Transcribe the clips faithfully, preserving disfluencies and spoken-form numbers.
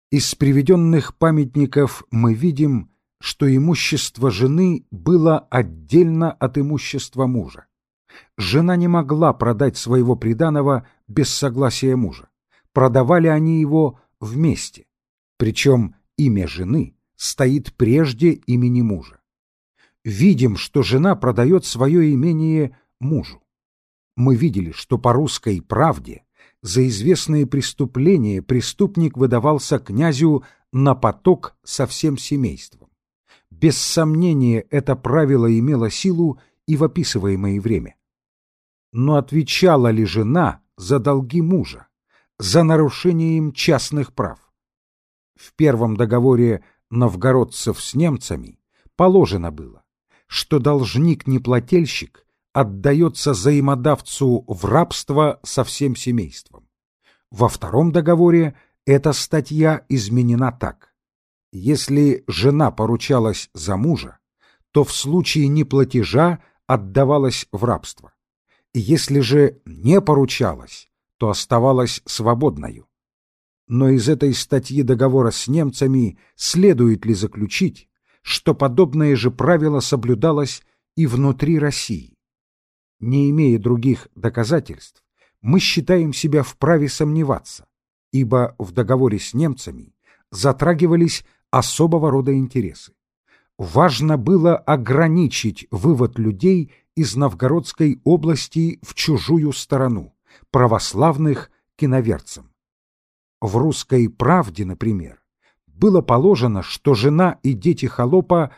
Из приведенных памятников мы видим, что имущество жены было отдельно от имущества мужа. Жена не могла продать своего приданого без согласия мужа. Продавали они его вместе, причем имя жены стоит прежде имени мужа. Видим, что жена продает свое имение мужу. Мы видели, что по русской правде за известные преступления преступник выдавался князю на поток со всем семейством. Без сомнения, это правило имело силу и в описываемое время. Но отвечала ли жена за долги мужа, за нарушение им частных прав? В первом договоре новгородцев с немцами положено было, что должник-неплательщик отдается взаимодавцу в рабство со всем семейством. Во втором договоре эта статья изменена так: если жена поручалась за мужа, то в случае неплатежа отдавалась в рабство. Если же не поручалась, то оставалась свободною. Но из этой статьи договора с немцами следует ли заключить, что подобное же правило соблюдалось и внутри России? Не имея других доказательств, мы считаем себя вправе сомневаться, ибо в договоре с немцами затрагивались особого рода интересы. Важно было ограничить вывод людей из Новгородской области в чужую сторону, православных к иноверцам. В «Русской правде», например, было положено, что жена и дети холопа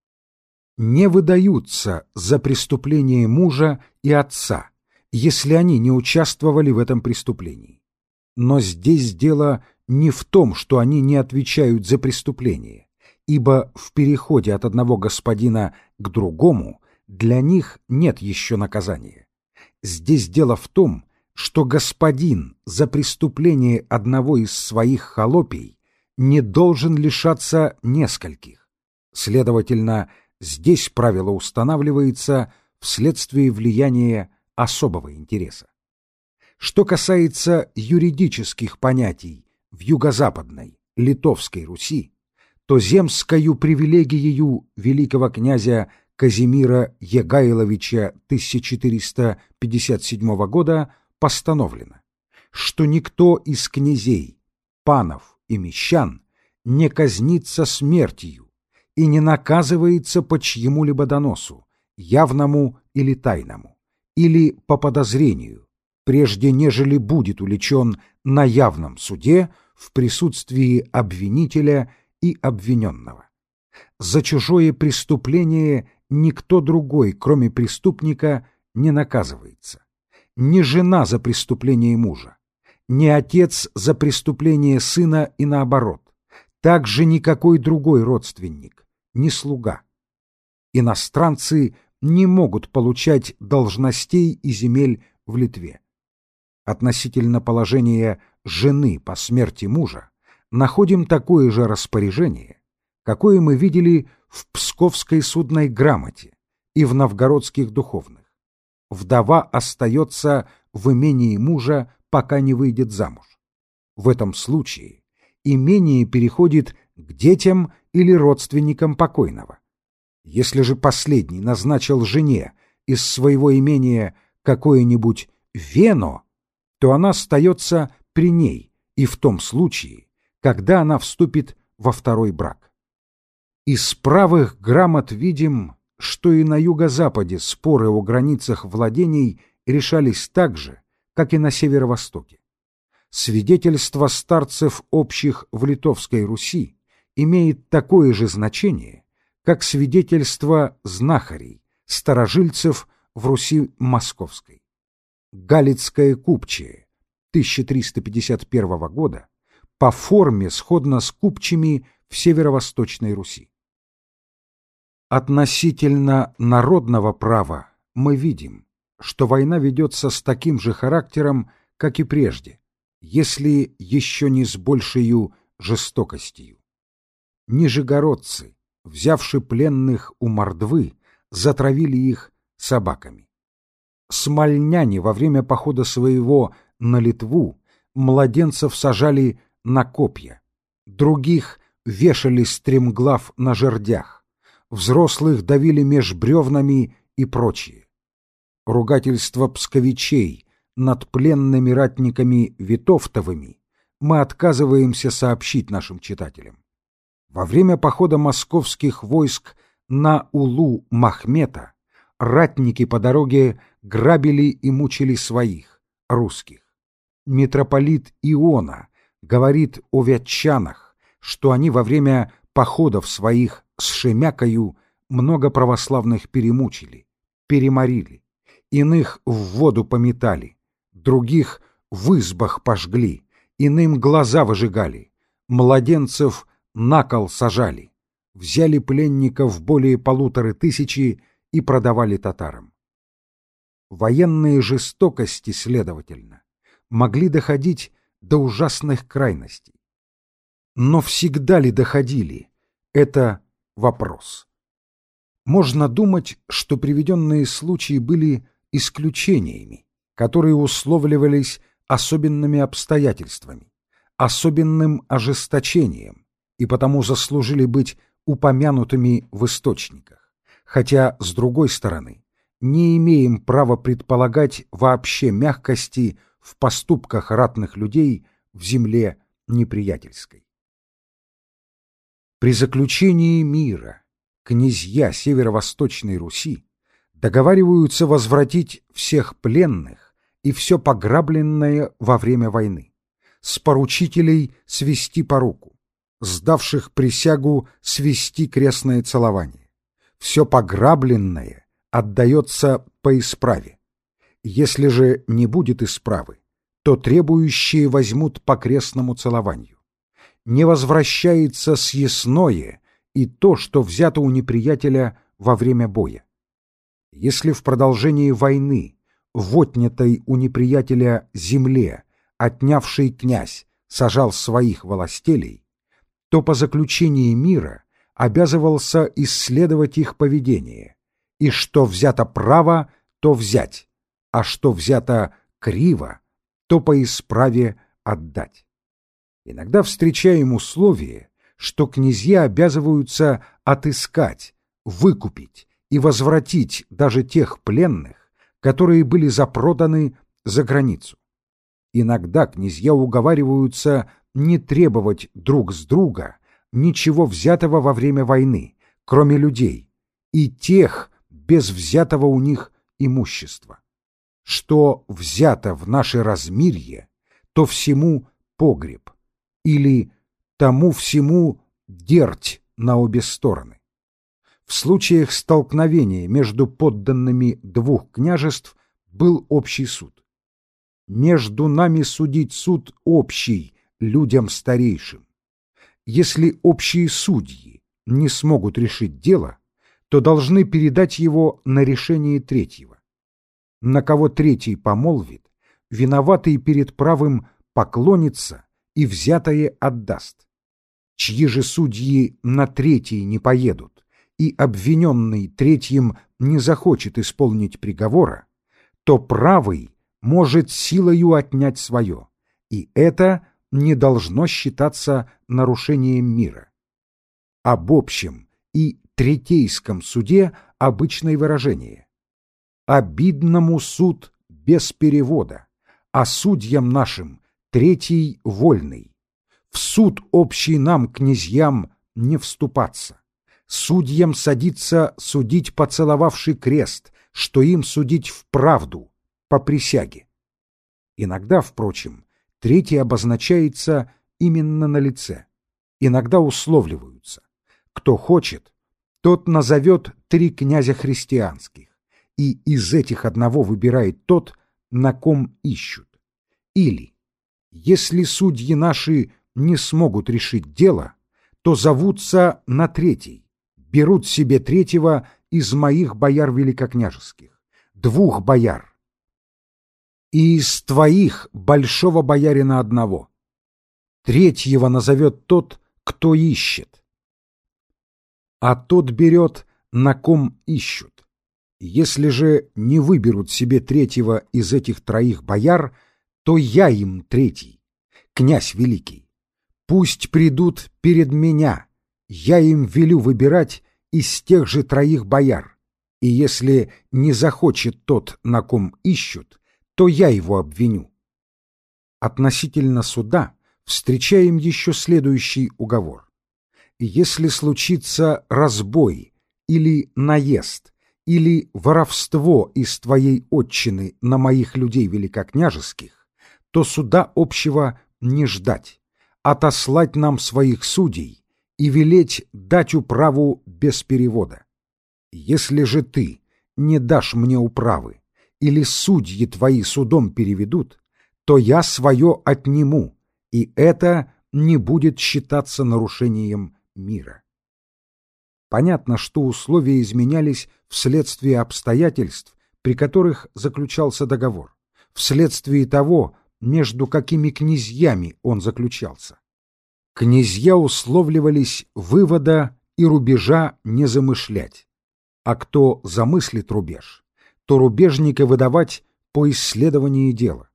не выдаются за преступление мужа и отца, если они не участвовали в этом преступлении. Но здесь дело не в том, что они не отвечают за преступление, ибо в переходе от одного господина к другому для них нет еще наказания. Здесь дело в том, что господин за преступление одного из своих холопий не должен лишаться нескольких. Следовательно, здесь правило устанавливается вследствие влияния особого интереса. Что касается юридических понятий в юго-западной Литовской Руси, то земскою привилегиею великого князя Казимира Егайловича тысяча четыреста пятьдесят седьмого года постановлено, что никто из князей, панов и мещан не казнится смертью и не наказывается по чьему-либо доносу, явному или тайному, или по подозрению, прежде нежели будет уличен на явном суде в присутствии обвинителя и обвиненного. За чужое преступление никто другой, кроме преступника, не наказывается. Ни жена за преступление мужа, ни отец за преступление сына и наоборот, также никакой другой родственник, ни слуга. Иностранцы не могут получать должностей и земель в Литве. Относительно положения жены по смерти мужа находим такое же распоряжение, какое мы видели в Псковской судной грамоте и в новгородских духовных. Вдова остается в имении мужа, пока не выйдет замуж. В этом случае имение переходит к детям или родственникам покойного. Если же последний назначил жене из своего имения какое-нибудь вено, то она остается при ней и в том случае, когда она вступит во второй брак. Из правых грамот видим, что и на юго-западе споры о границах владений решались так же, как и на северо-востоке. Свидетельство старцев общих в Литовской Руси имеет такое же значение, как свидетельство знахарей, старожильцев в Руси Московской. Галицкое купчее тысяча триста пятьдесят первого года по форме сходно с купчими в северо-восточной Руси. Относительно народного права мы видим, что война ведется с таким же характером, как и прежде, если еще не с большею жестокостью. Нижегородцы, взявши пленных у мордвы, затравили их собаками. Смольняне во время похода своего на Литву младенцев сажали на копья. других вешали стремглав на жердях, взрослых давили меж бревнами и прочее. Ругательство псковичей над пленными ратниками Витовтовыми мы отказываемся сообщить нашим читателям. Во время похода московских войск на Улу-Махмета ратники по дороге грабили и мучили своих, русских. Митрополит Иона говорит о вятчанах, что они во время походов своих с Шемякою много православных перемучили, переморили, иных в воду пометали, других в избах пожгли, иным глаза выжигали, младенцев на кол сажали, взяли пленников более полуторы тысячи и продавали татарам. Военные жестокости, следовательно, могли доходить до ужасных крайностей. Но всегда ли доходили? Это вопрос. Можно думать, что приведенные случаи были исключениями, которые условливались особенными обстоятельствами, особенным ожесточением, и потому заслужили быть упомянутыми в источниках, хотя, с другой стороны, не имеем права предполагать вообще мягкости в поступках ратных людей в земле неприятельской. При заключении мира князья Северо-Восточной Руси договариваются возвратить всех пленных и все пограбленное во время войны, с поручителей свести поруку, сдавших присягу свести крестное целование. Все пограбленное отдается по исправе. Если же не будет исправы, то требующие возьмут по крестному целованию. Не возвращается съестное и то, что взято у неприятеля во время боя. Если в продолжении войны в отнятой у неприятеля земле отнявший князь сажал своих властелей, то по заключении мира обязывался исследовать их поведение, и что взято право, то взять, а что взято криво, то по исправе отдать. Иногда встречаем условие, что князья обязываются отыскать, выкупить и возвратить даже тех пленных, которые были запроданы за границу. Иногда князья уговариваются не требовать друг с друга ничего взятого во время войны, кроме людей, и тех без взятого у них имущества. Что взято в наше размирье, то всему погреб, или тому всему дерть на обе стороны. В случаях столкновения между подданными двух княжеств был общий суд. Между нами судить суд общий людям старейшим. Если общие судьи не смогут решить дело, то должны передать его на решение третьего. На кого третий помолвит, виноватый перед правым поклонится и взятое отдаст. Чьи же судьи на третий не поедут, и обвиненный третьим не захочет исполнить приговора, то правый может силою отнять свое, и это не должно считаться нарушением мира. Об общем и третейском суде обычное выражение: обидному суд без перевода, а судьям нашим третий вольный. В суд общий нам, князьям, не вступаться. Судьям садиться судить, поцеловавший крест, что им судить вправду, по присяге. Иногда, впрочем, третий обозначается именно на лице. Иногда условливаются. Кто хочет, тот назовет три князя христианских, и из этих одного выбирает тот, на ком ищут. Или, если судьи наши не смогут решить дело, то зовутся на третий, берут себе третьего из моих бояр великокняжеских, двух бояр, и из твоих большого боярина одного. Третьего назовет тот, кто ищет, а тот берет, на ком ищут. Если же не выберут себе третьего из этих троих бояр, то я им третий, князь великий. Пусть придут перед меня, я им велю выбирать из тех же троих бояр, и если не захочет тот, на ком ищут, то я его обвиню. Относительно суда встречаем еще следующий уговор. Если случится разбой или наезд, или воровство из твоей отчины на моих людей великокняжеских, то суда общего не ждать, отослать нам своих судей и велеть дать управу без перевода. Если же ты не дашь мне управы, или судьи твои судом переведут, то я свое отниму, и это не будет считаться нарушением мира. Понятно, что условия изменялись вследствие обстоятельств, при которых заключался договор, вследствие того, между какими князьями он заключался. Князья условливались вывода и рубежа не замышлять, а кто замыслит рубеж, то рубежника выдавать по исследовании дела.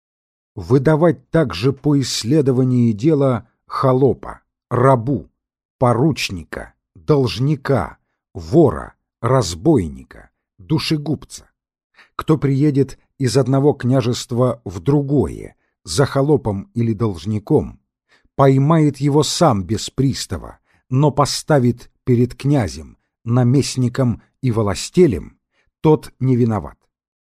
Выдавать также по исследовании дела холопа, рабу, поручника, должника, вора, разбойника, душегубца. Кто приедет из одного княжества в другое, за холопом или должником, поймает его сам без пристава, но поставит перед князем, наместником и властелем, тот не виноват.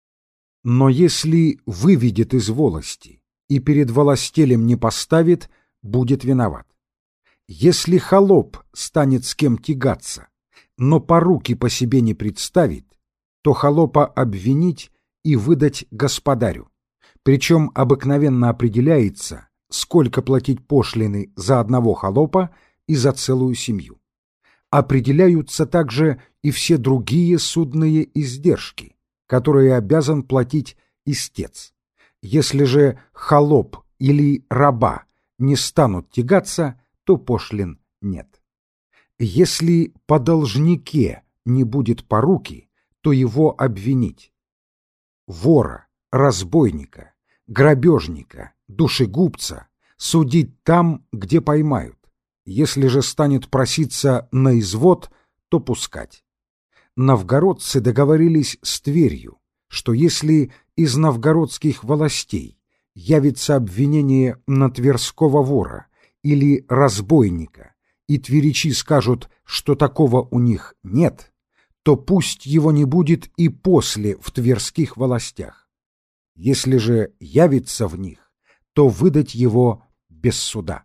Но если выведет из волости и перед властелем не поставит, будет виноват. Если холоп станет с кем тягаться, но поруки по себе не представит, то холопа обвинить и выдать господарю. Причем обыкновенно определяется, сколько платить пошлины за одного холопа и за целую семью. Определяются также и все другие судные издержки, которые обязан платить истец. Если же холоп или раба не станут тягаться, то пошлин нет. Если по должнике не будет поруки, то его обвинить. Вора, разбойника, грабежника, душегубца судить там, где поймают. Если же станет проситься на извод, то пускать. Новгородцы договорились с Тверью, что если из новгородских властей явится обвинение на тверского вора или разбойника, и тверичи скажут, что такого у них нет, то пусть его не будет и после в тверских властях. Если же явится в них, то выдать его без суда.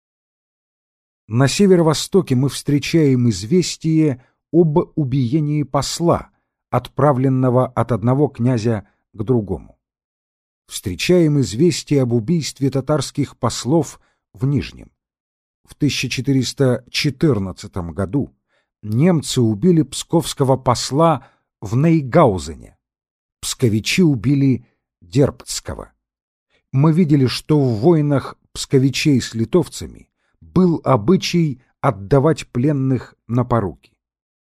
На северо-востоке мы встречаем известие об убиении посла, отправленного от одного князя к другому. Встречаем известие об убийстве татарских послов в Нижнем. В тысяча четыреста четырнадцатом году немцы убили псковского посла в Нейгаузене. Псковичи убили Дербцкого. Мы видели, что в войнах псковичей с литовцами был обычай отдавать пленных на поруки.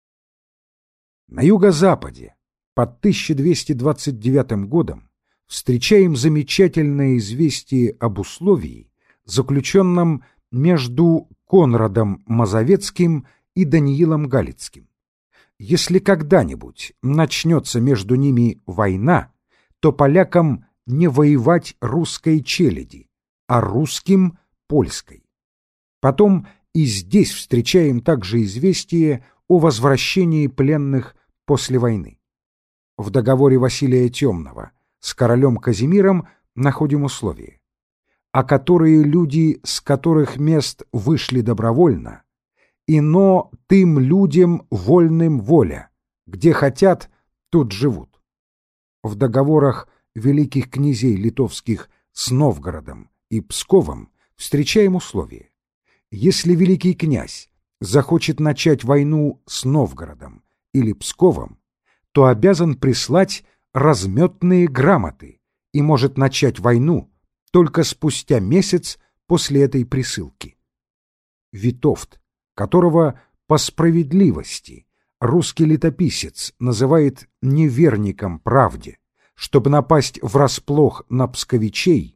На юго-западе, под тысяча двести двадцать девятым годом, встречаем замечательное известие об условии, заключенном между Конрадом Мазовецким и Даниилом Галицким. Если когда-нибудь начнется между ними война, то полякам не воевать русской челяди, а русским — польской. Потом и здесь встречаем также известие о возвращении пленных после войны. В договоре Василия Темного с королем Казимиром находим условия, а которые люди, с которых мест вышли добровольно, ино тым людям вольным воля, где хотят, тут живут. В договорах великих князей литовских с Новгородом и Псковом встречаем условия. Если великий князь захочет начать войну с Новгородом или Псковом, то обязан прислать разметные грамоты и может начать войну только спустя месяц после этой присылки. Витовт, которого по справедливости русский летописец называет неверником правде, чтобы напасть врасплох на псковичей,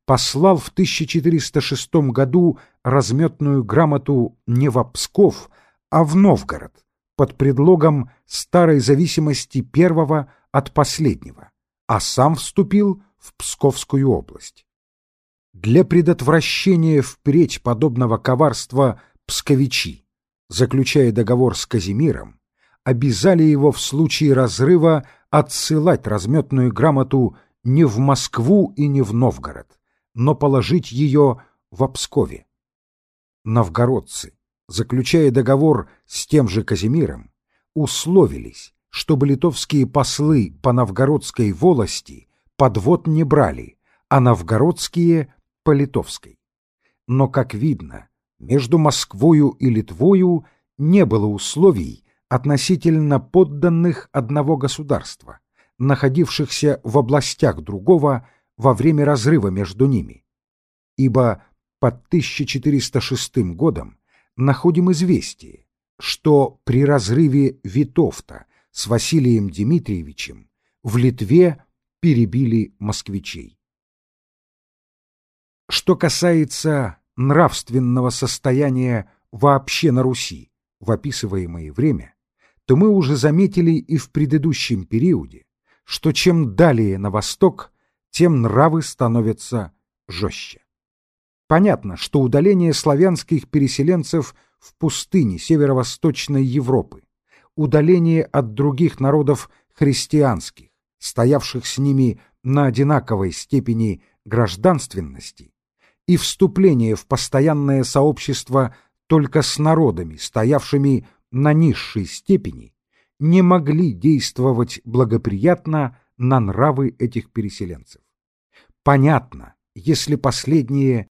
послал в тысяча четыреста шестом году разметную грамоту не в Псков, а в Новгород под предлогом старой зависимости первого от последнего, а сам вступил в Псковскую область. Для предотвращения впредь подобного коварства псковичи, заключая договор с Казимиром, обязали его в случае разрыва отсылать разметную грамоту не в Москву и не в Новгород, но положить ее в Пскове. Новгородцы, заключая договор с тем же Казимиром, условились, чтобы литовские послы по новгородской волости подвод не брали, а новгородские — по литовской. Но, как видно, между Москвою и Литвою не было условий относительно подданных одного государства, находившихся в областях другого во время разрыва между ними. Ибо под тысяча четыреста шестым годом находим известие, что при разрыве Витовта с Василием Дмитриевичем в Литве перебили москвичей. Что касается нравственного состояния вообще на Руси в описываемое время, то мы уже заметили и в предыдущем периоде, что чем далее на восток, тем нравы становятся жестче. Понятно, что удаление славянских переселенцев в пустыни северо-восточной Европы, удаление от других народов христианских, стоявших с ними на одинаковой степени гражданственности, и вступление в постоянное сообщество только с народами, стоявшими на низшей степени, не могли действовать благоприятно на нравы этих переселенцев. Понятно, если последние